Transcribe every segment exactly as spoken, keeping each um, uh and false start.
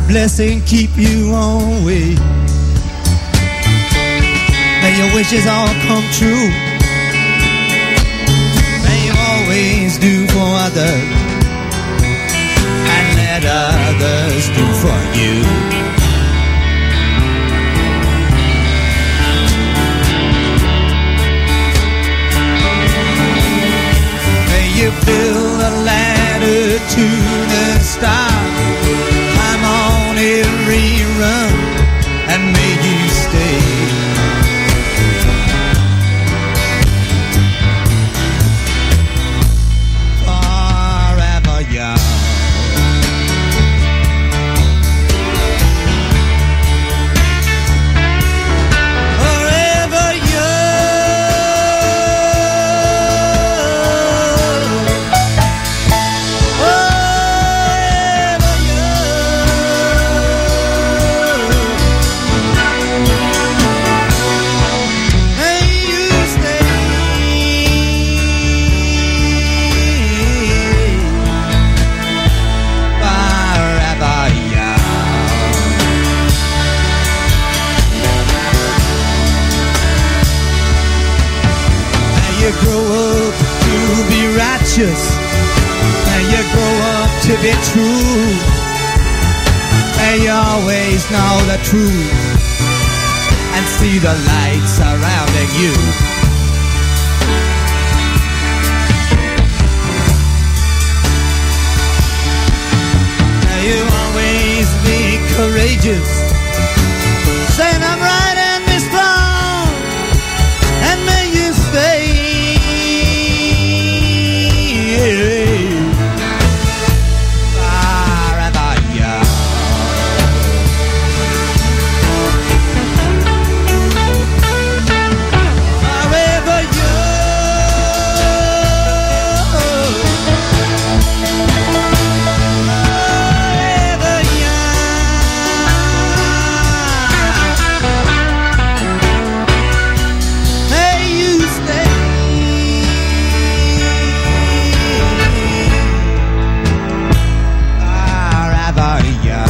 blessing keep you always. May your wishes all come true. May you always do for others and let others do for you. May you build a ladder to the stars, climb on every run, and may you stay. Forever young. Forever young. Forever young. May you stay. Forever young. May you grow up to be righteous. May you grow up to be true. May you always know the truth and see the light surrounding you. May you always be courageous, saying I'm right and be strong, and may you stay. Forever young. Forever young. Forever young. May you stay. Forever young.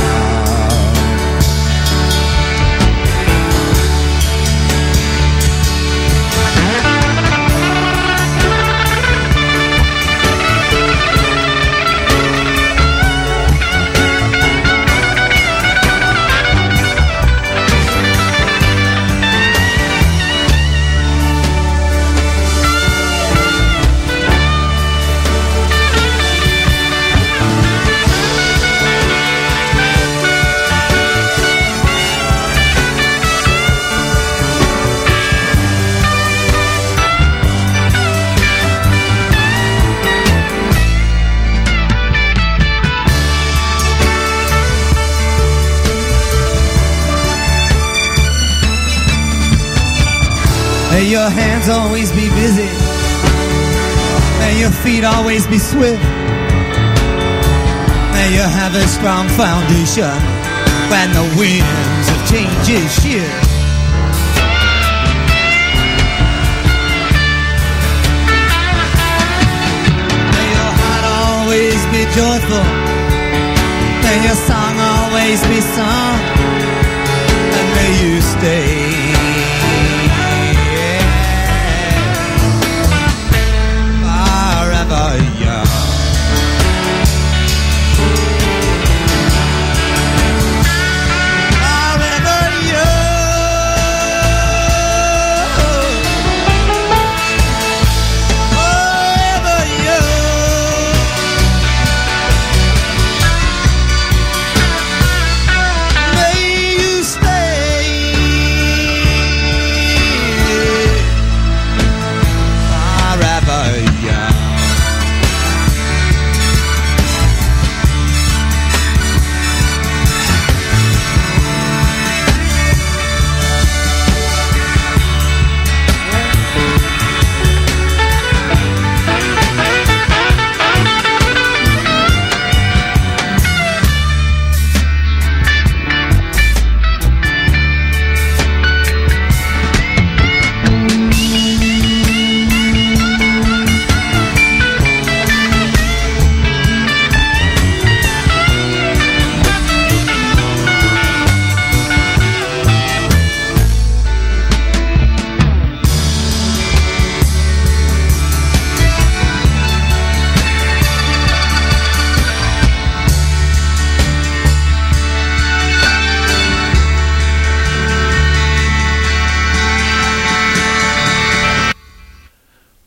May your hands always be busy. May your feet always be swift. May you have a strong foundation when the winds of change shift. May your heart always be joyful. May your song always be sung, and may you stay. Forever young. Forever young. Forever young. May you stay.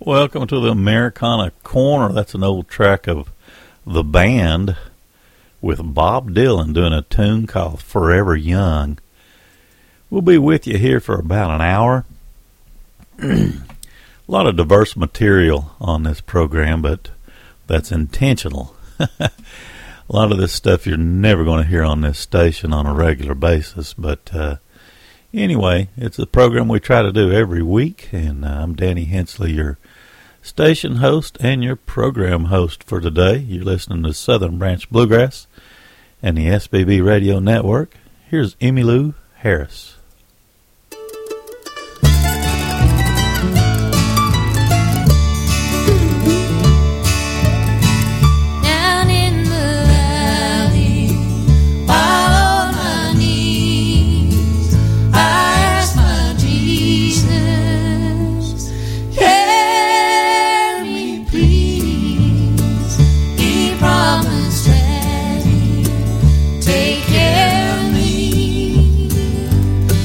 Welcome to the Americana Corner. That's an old track of The Band with Bob Dylan doing a tune called Forever Young. We'll be with you here for about an hour. A lot of diverse material on this program, but that's intentional. A lot of this stuff you're never going to hear on this station on a regular basis, but uh, anyway, it's a program we try to do every week, and uh, I'm Danny Hensley, your station host and your program host for today. You're listening to Southern Branch Bluegrass and the S B B Radio Network. Here's Emmylou Harris. Take care of me.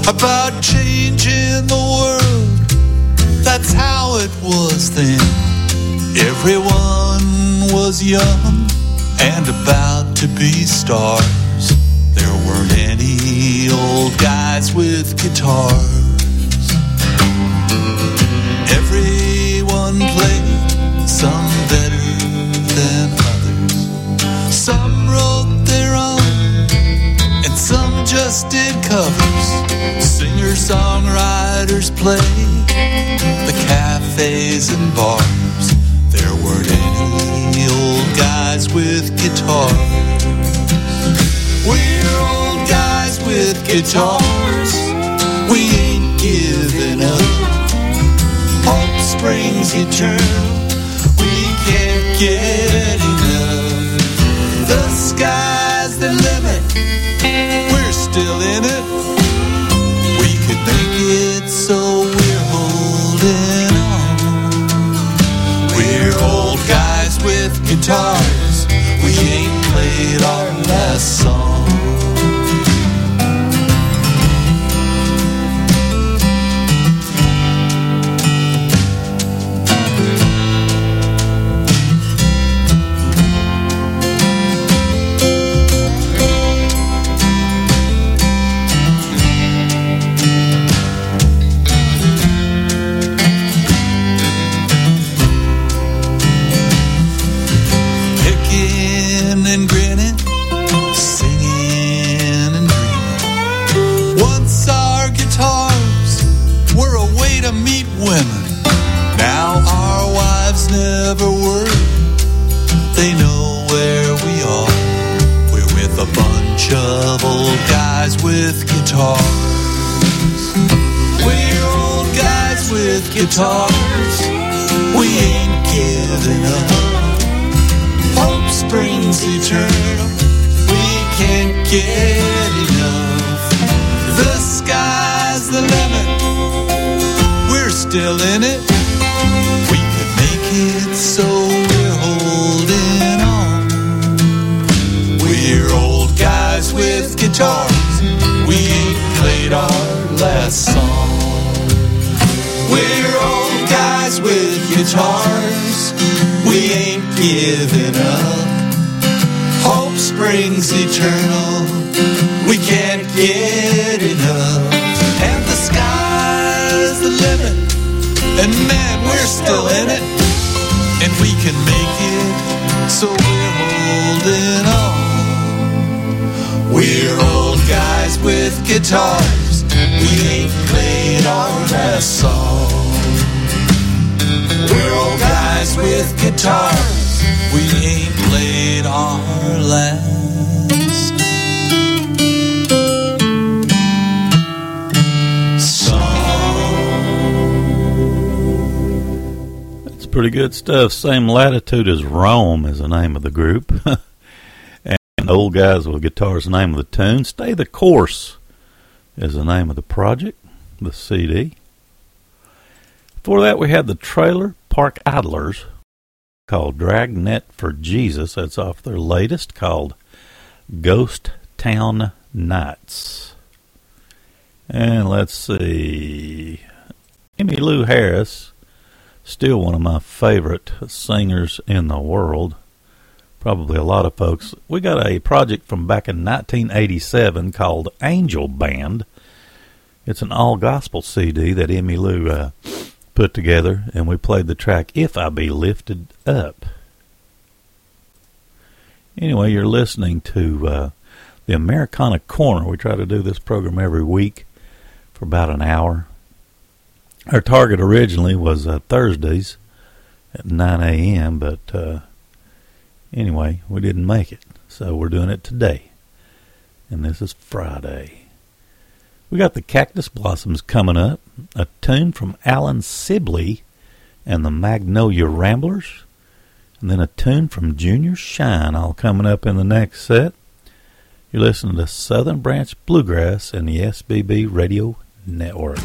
about changing the world. That's how it was then. Everyone was young and about to be stars. There weren't any old guys with guitars. Everyone played, some better than others. Some wrote their own, and some just did covers. Singer-songwriters played the cafes and bars. There weren't any old guys with guitars. We're old guys with guitars. We ain't giving up. Hope springs eternal. We can't get enough. The sky's the limit. We're still in it. We could make it, so we're holding on. We're old guys with guitars. We ain't played our last song. Never were. They know where we are. We're with a bunch of old guys with guitars. We're old guys with guitars. We ain't giving up. Hope springs eternal. We can't get enough. The sky's the limit. We're still in it. We could make it, so we're holding on. We're old guys with guitars. We ain't played our last song. We're old guys with guitars. We ain't giving up. Hope springs eternal. We can't get enough. And the sky's the limit. And man, we're still in it. And we can make it, so we're holding on. We're old guys with guitars. We ain't played our last song. We're old guys with guitars. We ain't played our last song. That's pretty good stuff. Same Latitude as Rome is the name of the group. And Old Guys with Guitars is the name of the tune. Stay the Course is the name of the project, the C D. Before that, we had the Trailer Park Idlers called Dragnet for Jesus. That's off their latest, called Ghost Town Nights. And let's see, Emmylou Harris, still one of my favorite singers in the world. Probably a lot of folks. We got a project from back in nineteen eighty-seven called Angel Band. It's an all-gospel C D that Emmylou uh, put together, and we played the track If I Be Lifted Up. Anyway, you're listening to uh, the Americana Corner. We try to do this program every week for about an hour. Our target originally was uh, Thursdays at nine a.m., but uh, anyway, we didn't make it, so we're doing it today. And this is Friday. We got the Cactus Blossoms coming up, a tune from Alan Sibley and the Magnolia Ramblers, and then a tune from Junior Shine, all coming up in the next set. You're listening to Southern Branch Bluegrass and the S B B Radio Network.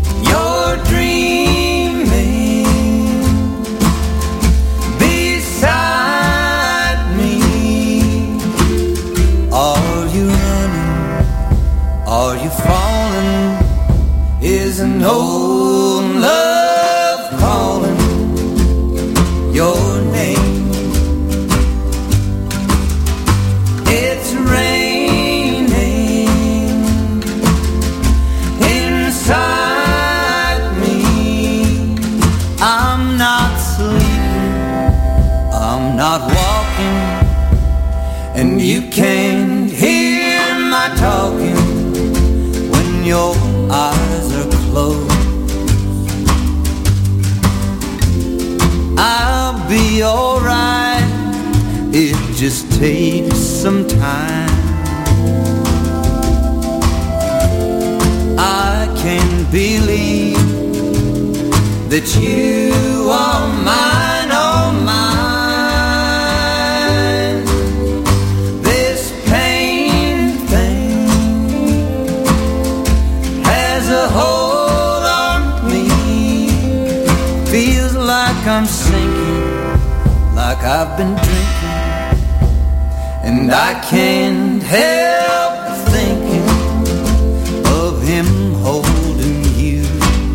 You're dreaming beside calling is an old love calling your name. It's raining inside me. I'm not sleeping, I'm not walking, and you can't hear my talking when your eyes are closed. I'll be alright, it just takes some time. I can't believe that you are mine, oh mine. This pain thing has a hold on me. Feels like I'm sinking, like I've been drinking, and I can't help thinking of him holding you.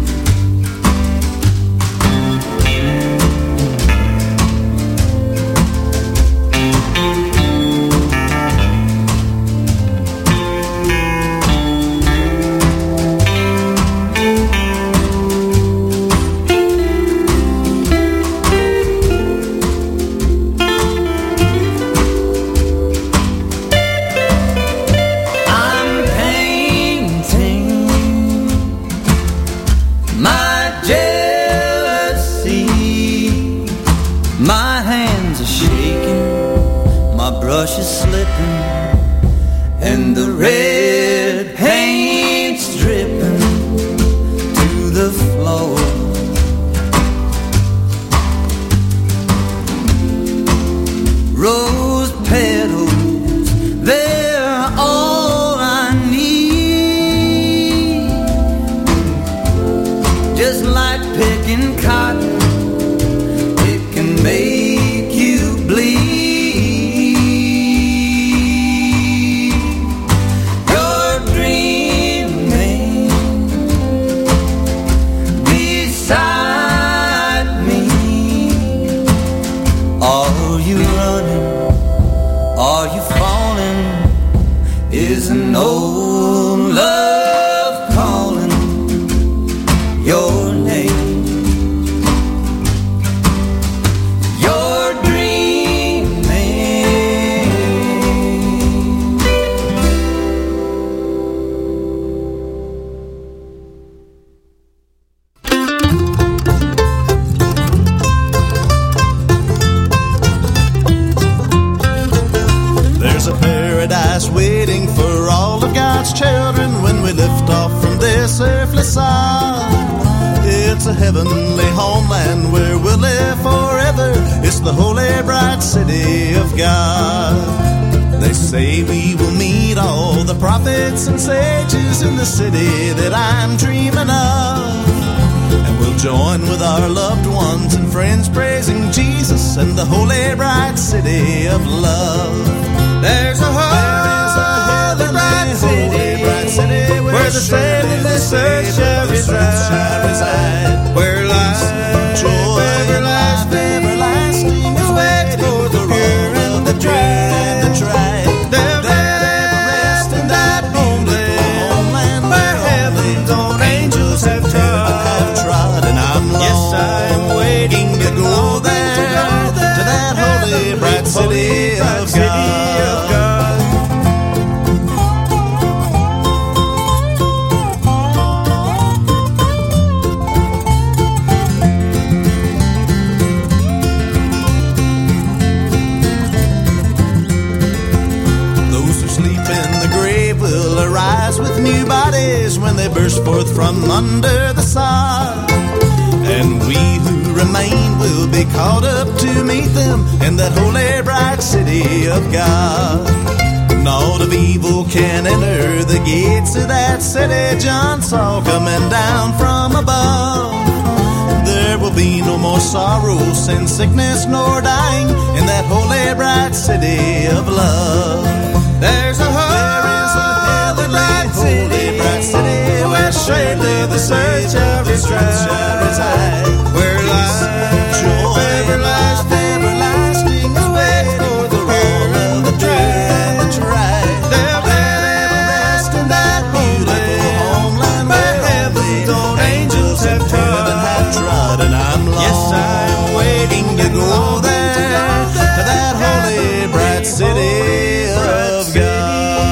Brush is slipping and the red paint's dripping to the floor. Rose petals, they're all I need. Just like picking cotton, it can make you bleed. Is an old love calling your name. You're dreaming. There's a paradise waiting for all of God's children when we lift off from this earthly side. It's a heavenly homeland where we'll live forever. It's the holy, bright city of God. They say we will meet all the prophets and sages in the city that I'm dreaming of. And we'll join with our loved ones and friends praising Jesus in the holy, bright city of love. There's a holy, bright city, bright city where the saved and the search shall reside, where life, joy, everlasting, everlasting is waiting for the pure and the tried, the tried. They'll never rest in that homeland where heaven's own angels have trod, and I'm lost. Yes, I'm waiting to go there, to that holy, bright city of God. With new bodies when they burst forth from under the sod, and we who remain will be caught up to meet them in that holy, bright city of God. Naught of evil can enter the gates of that city John saw coming down from above. There will be no more sorrow, sin, sickness, nor dying in that holy, bright city of love. There's a holy, bright city, bright city search every stripe, where life, joy, everlasting, everlasting is waiting for the roll and the dredge right. They'll ever rest in that beautiful homeland where heaven's own angels have trod and have trod, and I'm long. Yes, I'm waiting to go there, to that holy, bright city of God.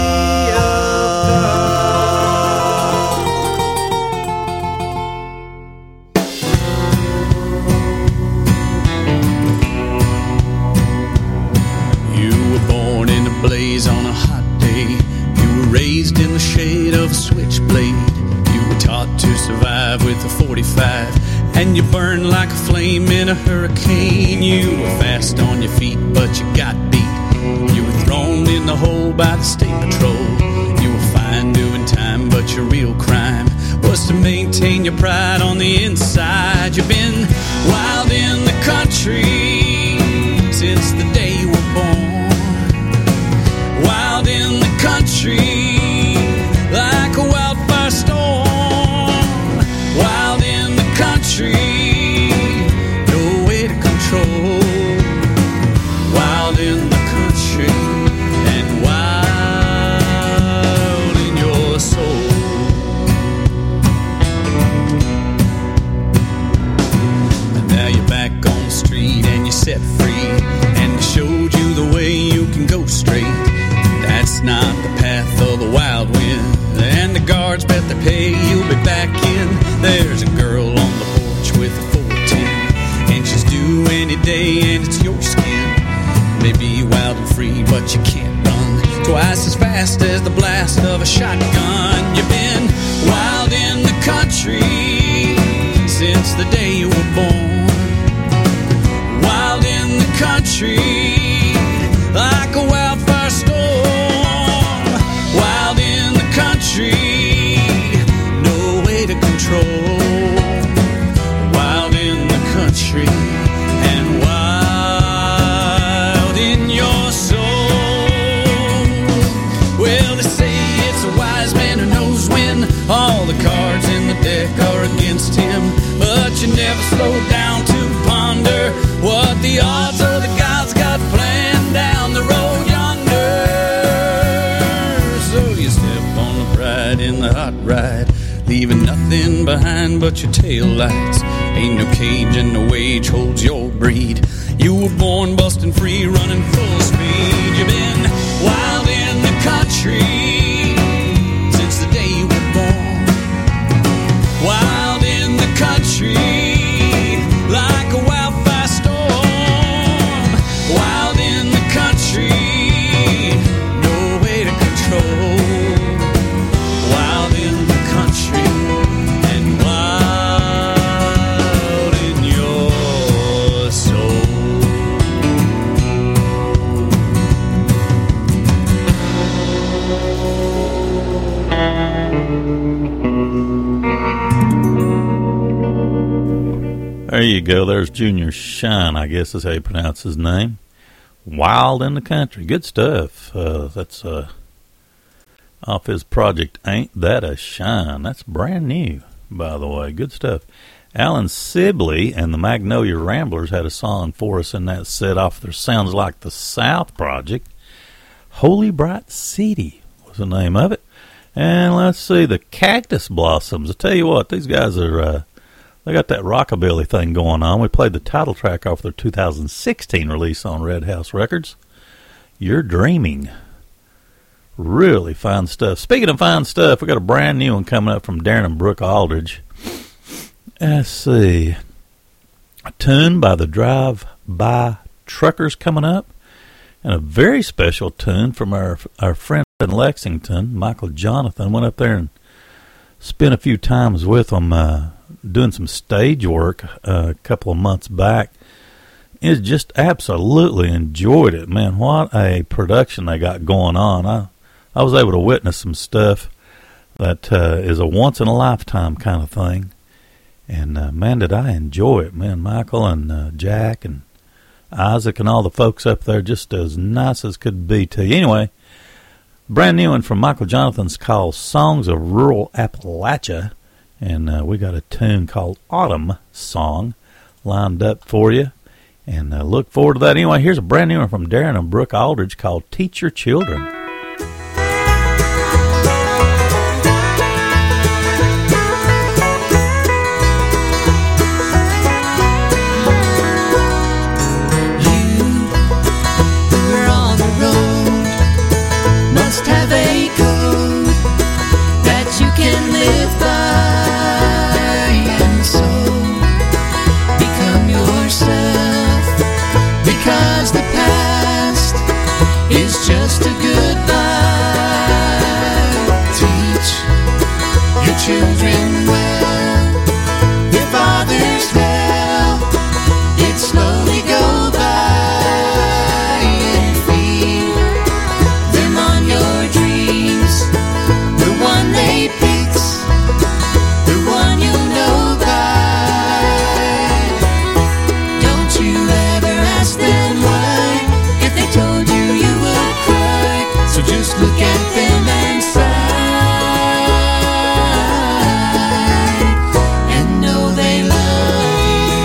On a hot day, you were raised in the shade of a switchblade. You were taught to survive with a forty-five, and you burned like a flame in a hurricane. You were fast on your feet, but you got beat. You were thrown in the hole by the state patrol. You were fine doing time, but your real crime was to maintain your pride on the inside. You've been wild in the country since the day you were born. Wild in the country, like a wildfire storm. Wild in the country, no way to control. Wild in the country, and wild in your soul. And now you're back on the street and you're set free, and we showed you the way you can go straight. That's not the path of the wild wind, and the guards bet they pay you'll be back in. There's a girl on the porch with a four ten, and she's due any day, and it's your skin. Maybe wild and free, but you can't run twice as fast as the blast of a shotgun. You've been wild in the country since the day you were born. Wild in the country, like a wildfire storm. Wild in the country, no way to control. Wild in the country, and wild in your soul. Well, they say it's a wise man who knows when all the cards in the deck are against him, but you never slow down to ponder what the odds or the gods got planned down the road yonder. So you step on the pride in the hot ride, leaving nothing behind but your tail lights. Ain't no cage and no wage holds your breed. You were born busting free, running full speed. You've been wild in the country since the day you were born. Wild in the country, like a wildfire storm. Wild in the country, no way to control. Wild in the country, and wild in your soul. There you go. There's Junior Shine, I guess is how you pronounce his name. Wild in the Country. Good stuff. Uh, that's uh, off his project, Ain't That a Shine. That's brand new, by the way. Good stuff. Alan Sibley and the Magnolia Ramblers had a song for us in that set off their Sounds Like the South project. Holy Bright City was the name of it. And let's see, the Cactus Blossoms. I tell you what, these guys are... Uh, They got that rockabilly thing going on. We played the title track off their two thousand sixteen release on Red House Records. You're Dreaming. Really fine stuff. Speaking of fine stuff, we got a brand new one coming up from Darren and Brooke Aldridge. Let's see. A tune by the Drive-By Truckers coming up. And a very special tune from our, our friend in Lexington, Michael Jonathan. Went up there and spent a few times with them, uh, doing some stage work uh, a couple of months back. It's just absolutely enjoyed it, man. What a production they got going on. I I was able to witness some stuff that uh, is a once in a lifetime kind of thing, and uh, man, did I enjoy it, man. Michael and uh, Jack and Isaac and all the folks up there, just as nice as could be to you. Anyway, brand new one from Michael Jonathan's called Songs of Rural Appalachia. And uh, we got a tune called Autumn Song lined up for you. And uh, look forward to that. Anyway, here's a brand new one from Darren and Brooke Aldridge called Teach Your Children. Have a code that you can live by, and so become yourself, because the past is just a goodbye. Teach your children well, their father's hell, it slowly go by. Look at them and sigh, and know they love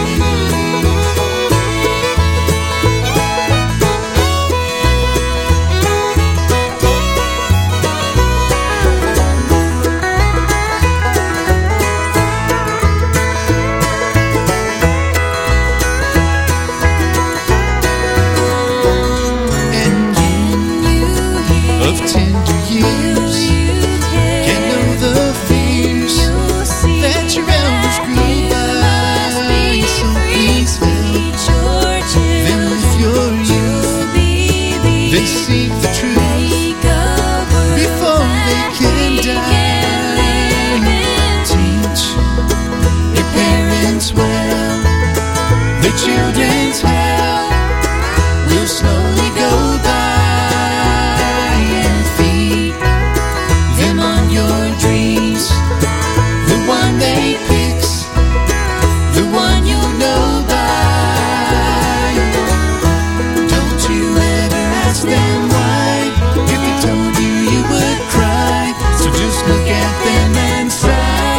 children's hell will slowly go by, and feed them on your dreams. The one they pick's the one you'll know by. Don't you ever ask them why. If they told you, you would cry. So just look at them and sigh.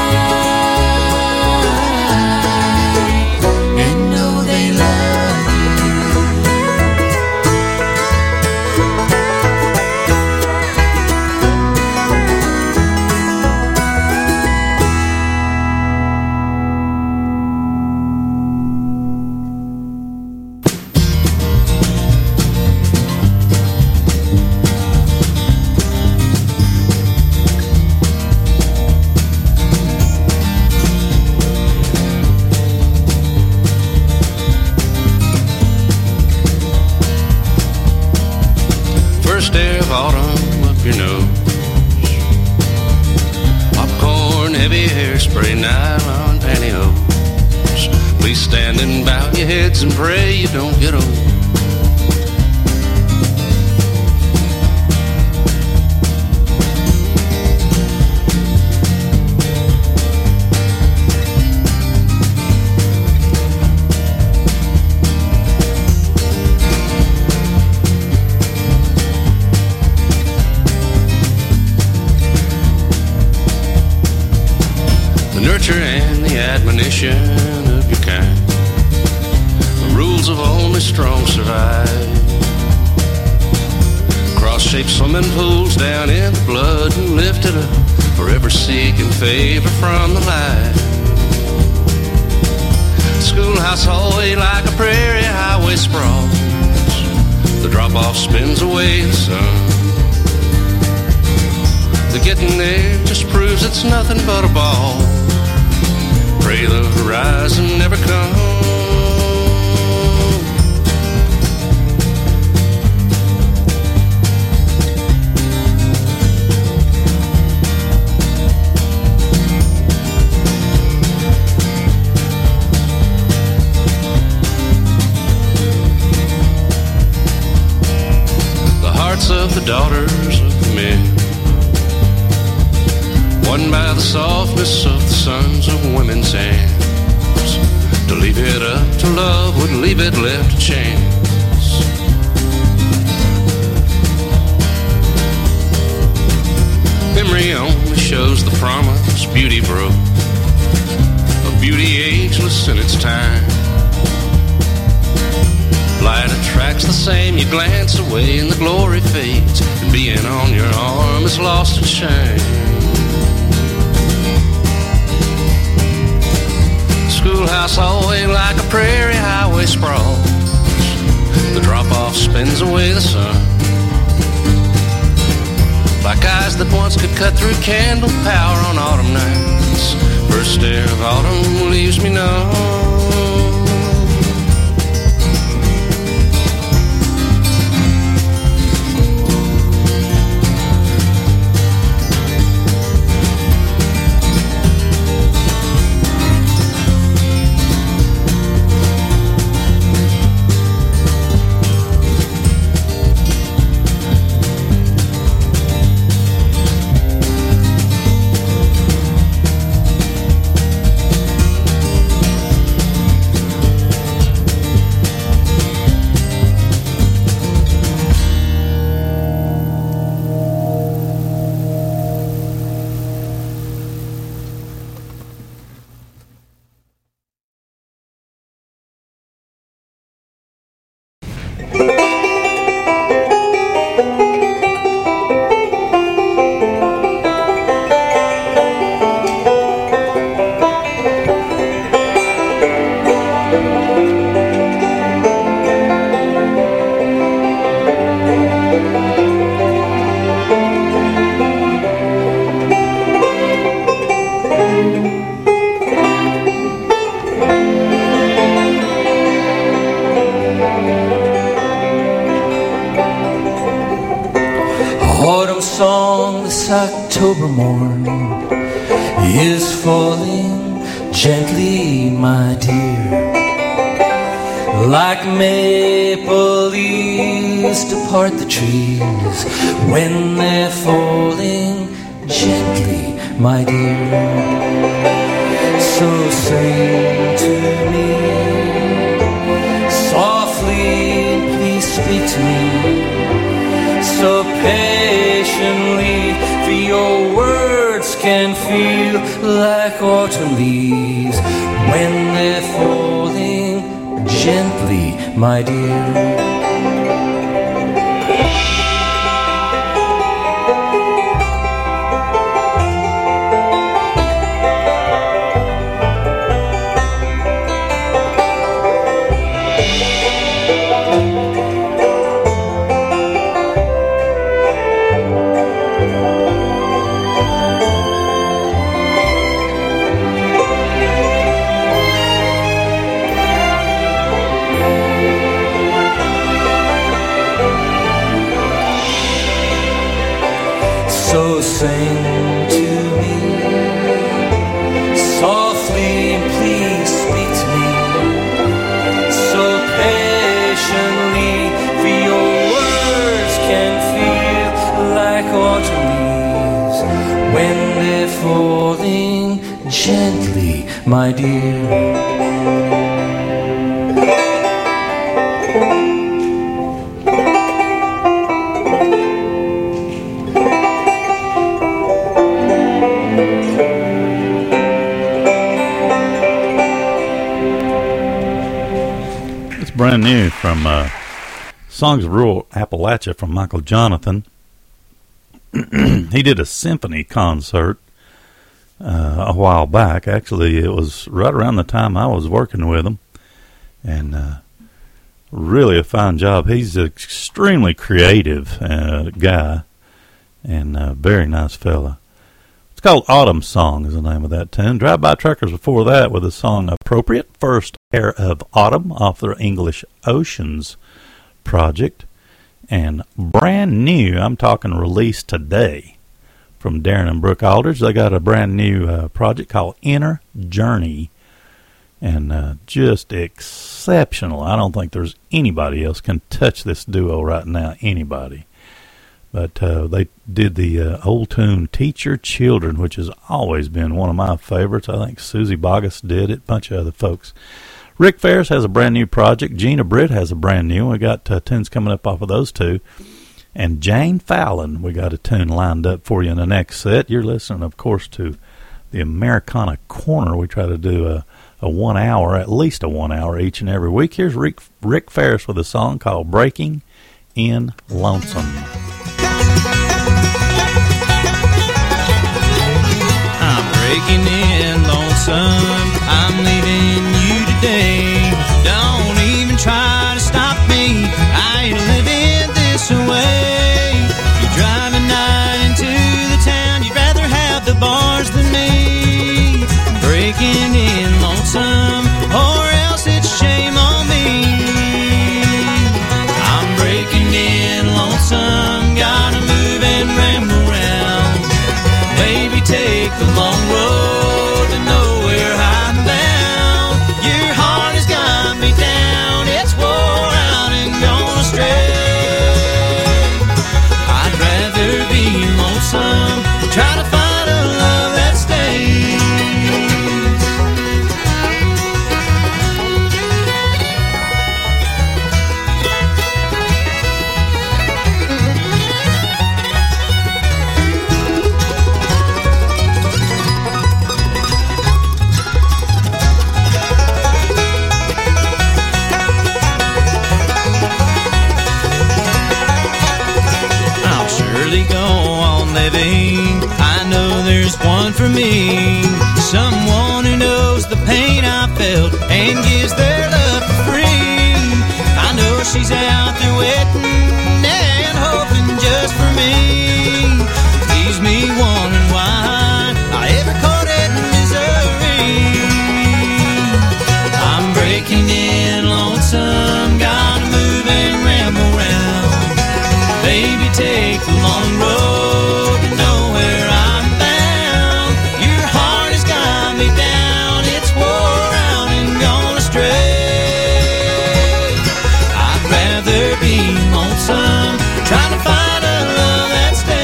And pray you don't get old. The nurture and the admonition of your kind, rules of only strong survive. Cross-shaped swimming pools down in the blood and lifted up, forever seeking favor from the light. Schoolhouse hallway like a prairie highway sprawls. The drop-off spins away the sun. The getting there just proves it's nothing but a ball. Pray the horizon never comes. Of the daughters of the men, won by the softness of the sons of women's hands. To leave it up to love would leave it left to chance. Memory only shows the promise beauty broke. beauty ageless in its time. Light attracts the same, you glance away and the glory fades, and being on your arm is lost its shame. Schoolhouse hallway like a prairie highway sprawls. The drop-off spins away the sun. Like eyes that once could cut through candle power on autumn nights. First stare of autumn leaves me numb. October morn is falling gently, my dear, like maple leaves depart the trees when they're falling gently, my dear. So sing to me softly, please speak to me so patiently, for your words can feel like autumn leaves when they're falling gently, my dear. So sing to me softly, please speak to me so patiently, for your words can feel like autumn leaves when they're falling gently, my dear. Brand new from uh, Songs of Rural Appalachia from Michael Jonathan. He did a symphony concert uh, a while back. Actually, it was right around the time I was working with him, and uh, really a fine job. He's an extremely creative uh, guy and a very nice fella. It's called Autumn Song is the name of that tune. Drive-By Truckers before that with the song Appropriate First Air of Autumn off their English Oceans project. And brand new, I'm talking released today from Darren and Brooke Aldridge. They got a brand new uh, project called Inner Journey. And uh, just exceptional. I don't think there's anybody else can touch this duo right now. Anybody. But uh, they did the uh, old tune Teach Your Children, which has always been one of my favorites. I think Susie Boggess did it, a bunch of other folks. Rick Ferris has a brand new project. Gina Britt has a brand new. We got uh, tunes coming up off of those two. And Jane Fallon, we got a tune lined up for you in the next set. You're listening, of course, to the Americana Corner. We try to do a, a one hour, at least a one hour each and every week. Here's Rick, Rick Ferris with a song called Breaking in Lonesome. I'm breaking in lonesome. I'm leaving you today. Don't even try to stop me. I ain't living this way. You're driving night into the town. You'd rather have the bars than me. Breaking in lonesome, or else it's shame on me. I'm breaking in lonesome. Gotta move and ramble around. Maybe take the long road to nowhere I'm bound. Your heart has got me down. It's wore out and gone astray. I'd rather be lonesome, try to find a love that stays. I'll surely go on living. I know there's one for me. Someone who knows the pain I felt and gives their love for free. I know she's out there waiting and hoping just for me. Leaves me wondering why I ever caught it in Missouri. I'm breaking in lonesome. Gotta move and ramble round. Baby, take the long road to nowhere I'm bound. Your heart has got me down. It's wore out and gone astray. I'd rather be lonesome, trying to find a love that stays.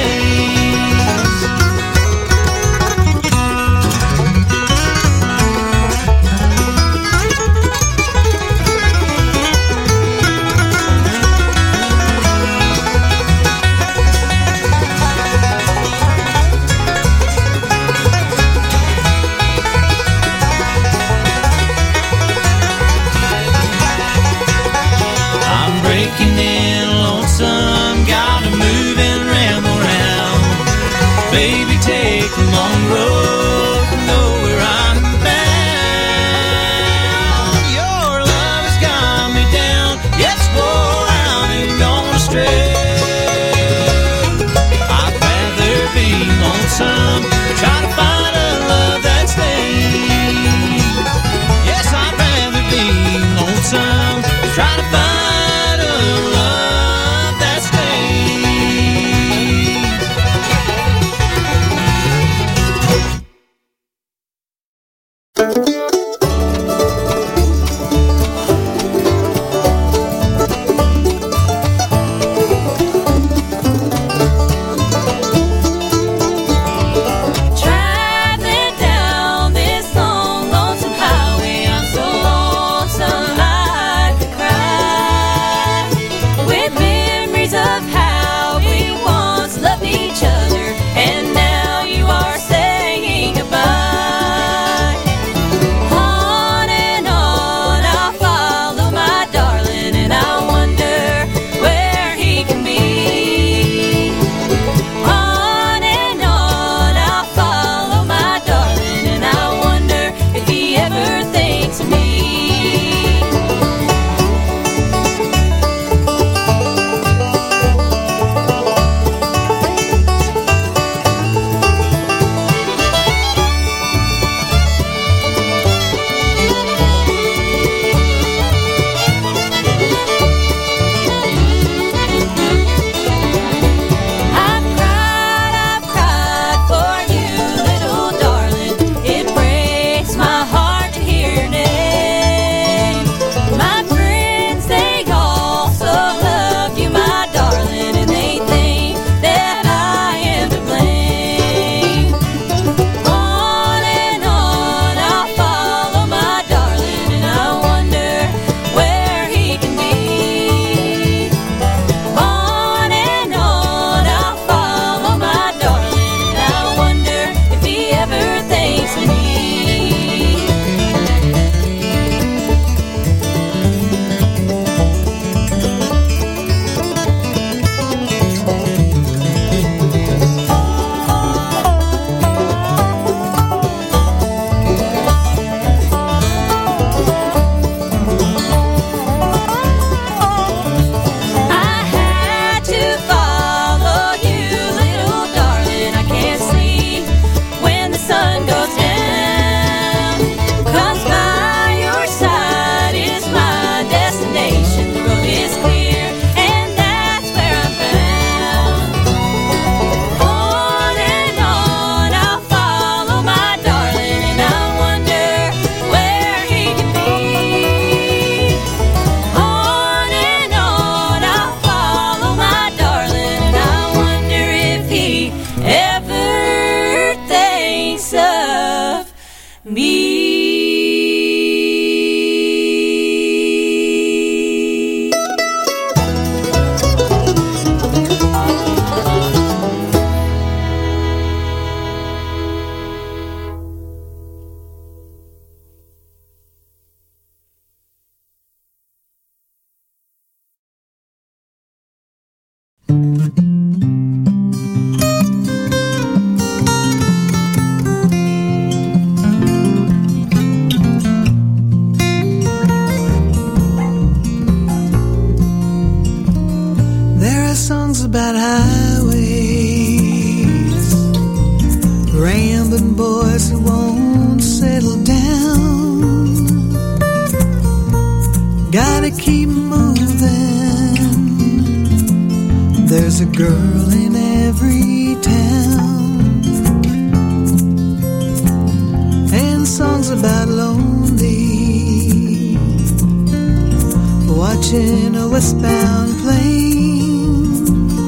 feels about lonely, watching a westbound plane,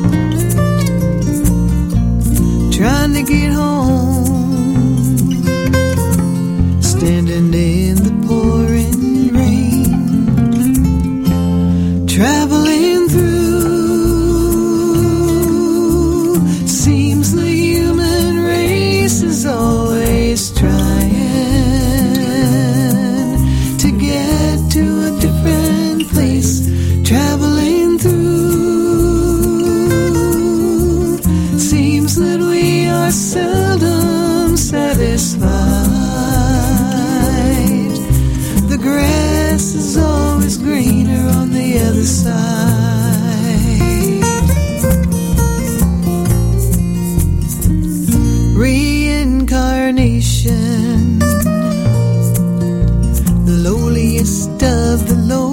trying to get home, standing in the pouring rain, traveling through. Seems the human race is always trying to get to a different place, traveling through. Seems that we are seldom satisfied. The grass is always greener on the other side. Reincarnation, the lowliest of the low,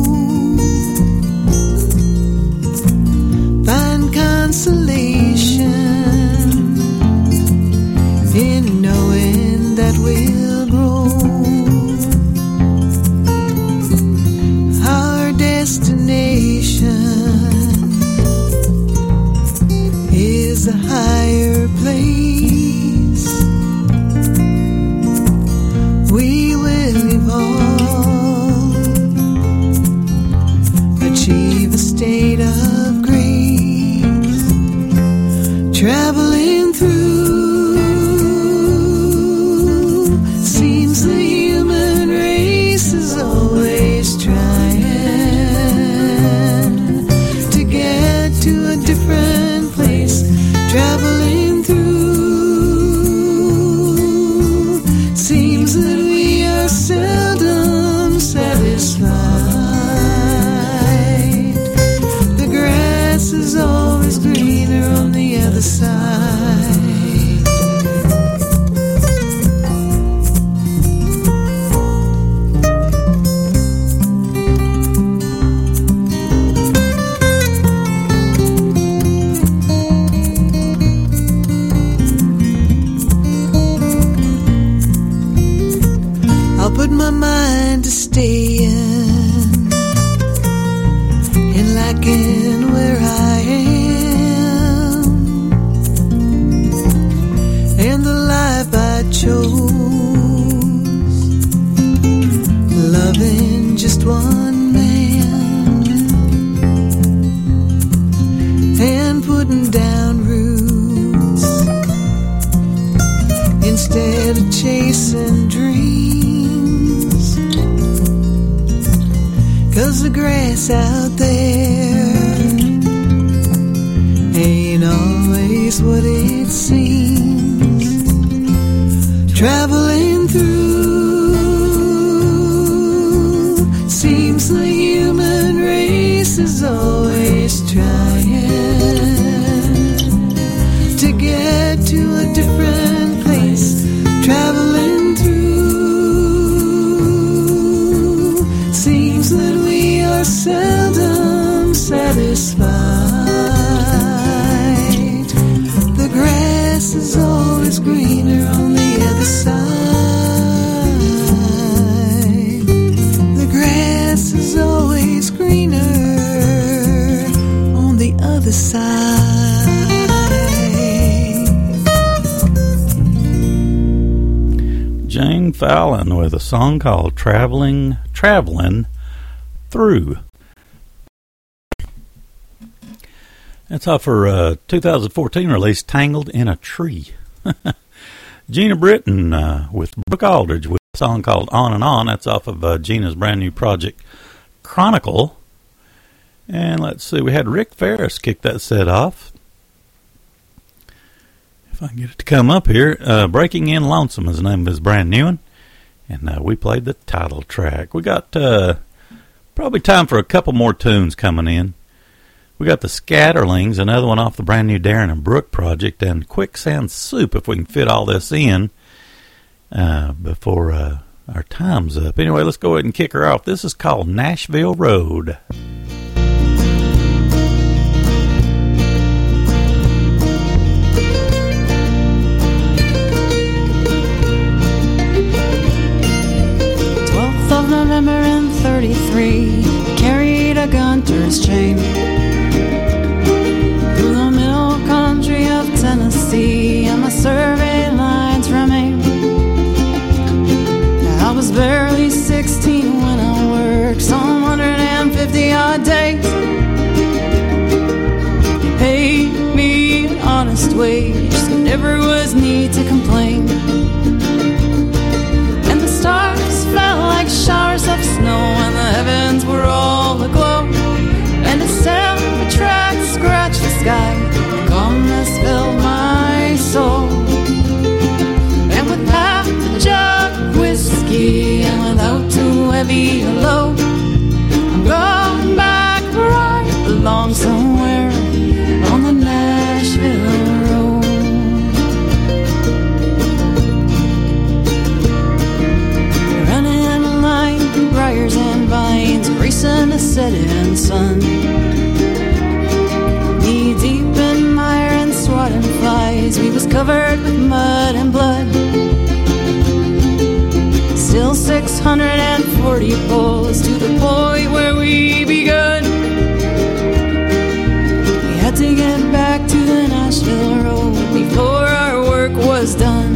find consolation in knowing that we'll grow. Our destination is a higher place. We will evolve, achieve a state of grace, traveling through. Seems the human race is always trying to get to a different place, traveling through. Seems that we are seldom satisfied. The grass is always greener on the other side. I'll put my mind to staying and liking where I am, and the life I chose, loving just one man, and putting down roots instead of chasing dreams. 'Cause the grass out there ain't always what it seems. Traveling through, seems the human race is always trying to get to a different place, traveling through. Seems that we are seldom satisfied. The grass is always greener on the other side. The grass is always greener on the other side. Jane Fallon with a song called Traveling, Traveling Through. That's off her uh, two thousand fourteen release, Tangled in a Tree. Gina Britton uh, with Brooke Aldridge with a song called On and On. That's off of uh, Gina's brand new project, Chronicle. And let's see, we had Rick Ferris kick that set off. If I can get it to come up here. Uh, Breaking In Lonesome is the name of his brand new one. And uh, we played the title track. We got uh, probably time for a couple more tunes coming in. We got the Scatterlings, another one off the brand new Darren and Brooke project, and Quicksand Soup, if we can fit all this in uh, before uh, our time's up. Anyway, let's go ahead and kick her off. This is called Nashville Road. this chain through the middle country of Tennessee, and my survey lines remain. I was barely sixteen when I worked some one hundred fifty odd days. They paid me an honest wage, so never was need to complain. And the stars fell like showers of snow, and the heavens were all aglow. And a sound track scratched the sky, calmness filled my soul. And with half a jug of whiskey, and without too heavy a load, I'm going back where I belong, somewhere on the Nashville road. Running a line through briars and vines, racing the setting sun, knee deep in mire and swatting flies. We was covered with mud and blood, still six hundred forty pulls to the point where we begun. We had to get back to the Nashville road before our work was done.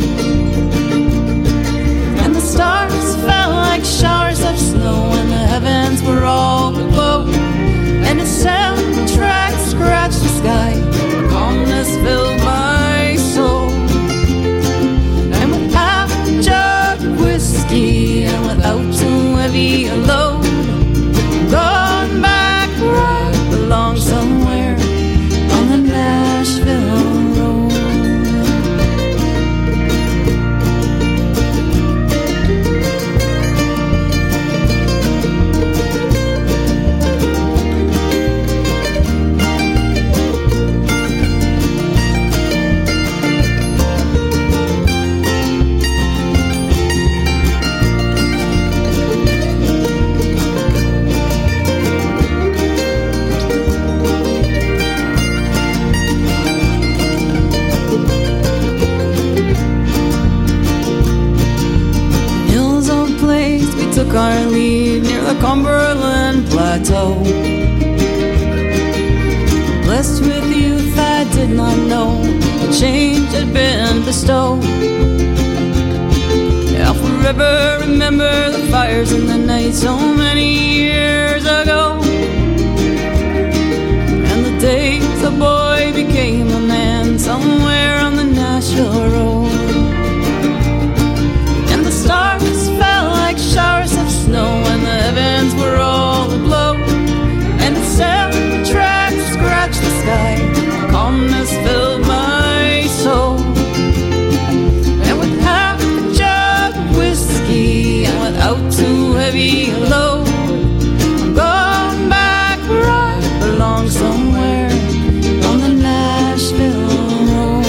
And the stars fell like showers of snow, and the heavens were all aglow. And a soundtrack scratched the sky, calmness filled my soul. And with half a jug of whiskey, and without too heavy a load, I'm going back where I belong, somewhere on the Nashville road. Took our leave near the Cumberland Plateau. Blessed with youth I did not know the change had been bestowed. I'll forever remember the fires in the night so many years ago, and the days a boy became a man somewhere on the Nashville road. And the stars fell like showers of snow, and the heavens were all aglow. And the soundtrack scratched the sky, calmness filled my soul. And with half a jug of whiskey, and without too heavy a load, I'm going back where I belong, somewhere on the Nashville road.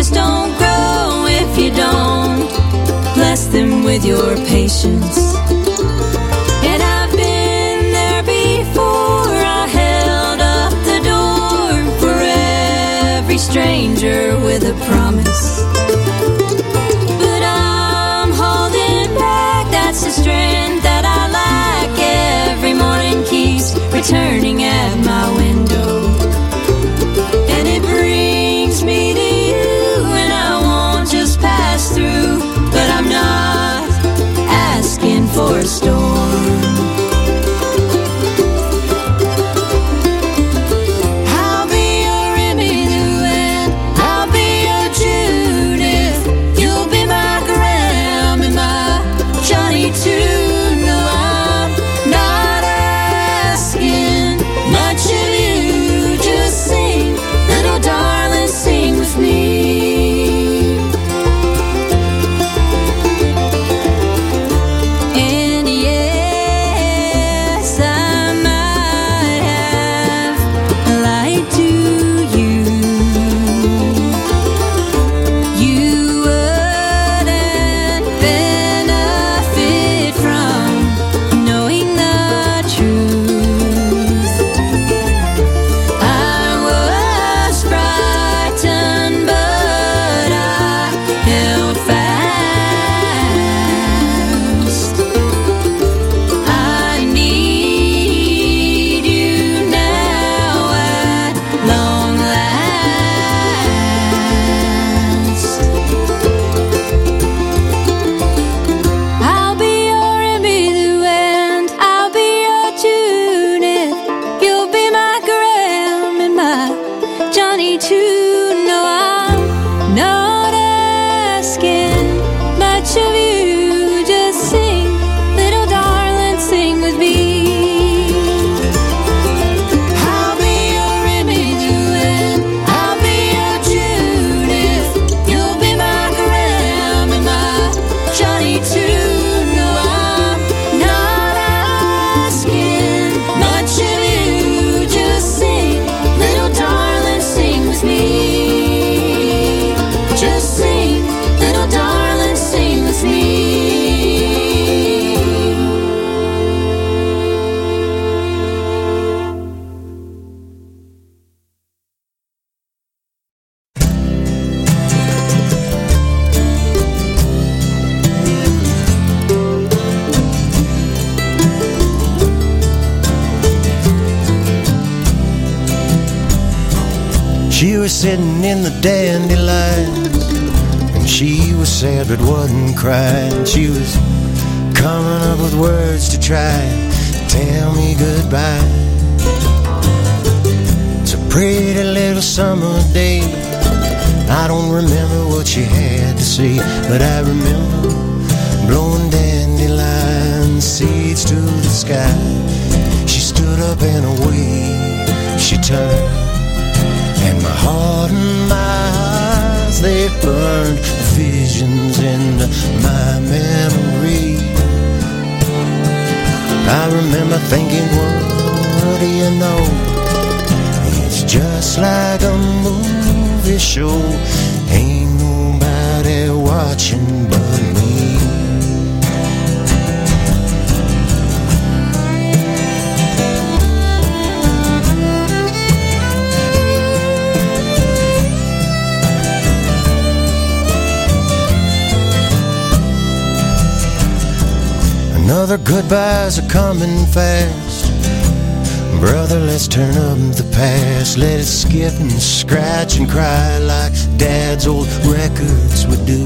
with your patience. stranger with a promise. But I'm holding back, that's the strength that I lack. Every morning keeps returning at my window, and it brings me to you, and I won't just pass through. But I'm not asking for a storm. I'll be your Emily and I'll be your Judith. You'll be my Graham and my Johnny too. No, I'm not asking much of you. Just sing, little darling, sing with me. And yes, I might have lied to you. You wouldn't benefit from knowing the truth. I was frightened, but I held fast. I need you now at long last. I'll be your Emily and I'll be your Judith. You'll be my Graham and my Johnny too. No, I'm not asking much of you. Just sing, little darling, sing with me. I'll be your Emily and I'll be your Judith. You'll be my Graham and my Johnny too. No, I'm not asking much of you. Just sing, little darling, sing with me. Just sing, little darling, sing with me. She was sitting in the dandelions, and she was sad but wasn't crying. She was coming up with words to try and tell me goodbye. It's a pretty little summer day. I don't remember what she had to say, but I remember blowing dandelion seeds to the sky. She stood up and away she turned, and my heart and my eyes, they burned visions into my memory. I remember thinking, what do you know? It's just like a movie show. Ain't nobody watching but me. Another goodbyes are coming fast. Brother, let's turn up the past. Let it skip and scratch and cry like Dad's old records would do.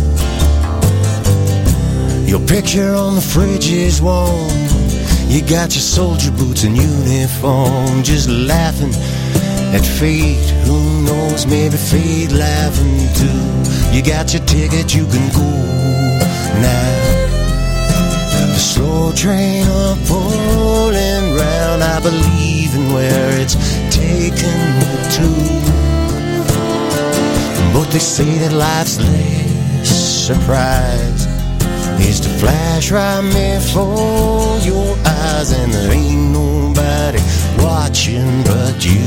Your picture on the fridge is warm. You got your soldier boots and uniform, just laughing at fate. Who knows, maybe fate laughing too. You got your ticket, you can go now. The slow train up pulling round. I believe in where it's taken me to. But they say that life's last surprise is to flash right before your eyes, and there ain't nobody watching but you.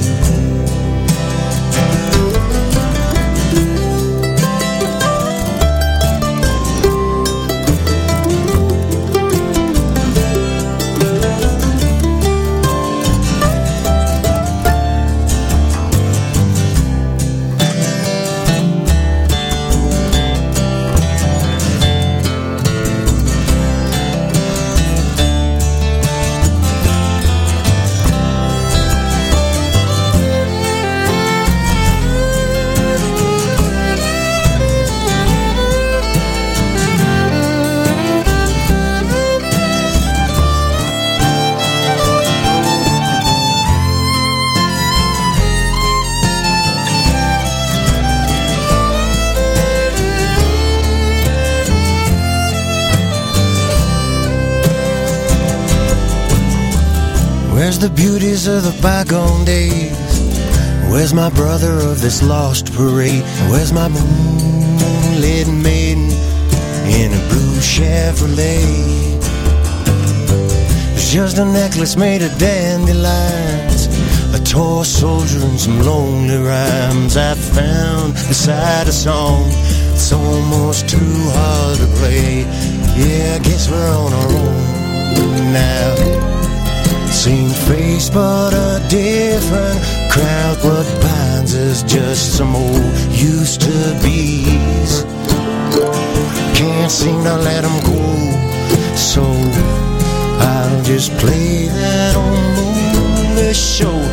Where's the beauties of the bygone days? Where's my brother of this lost parade? Where's my moonlit maiden in a blue Chevrolet? It's just a necklace made of dandelions, a tall soldier and some lonely rhymes I found beside a song. It's almost too hard to play. Yeah, I guess we're on our own now. Same face but a different crowd. What binds us just some old used to be's. Can't seem to let them go, so I'll just play that old movie show.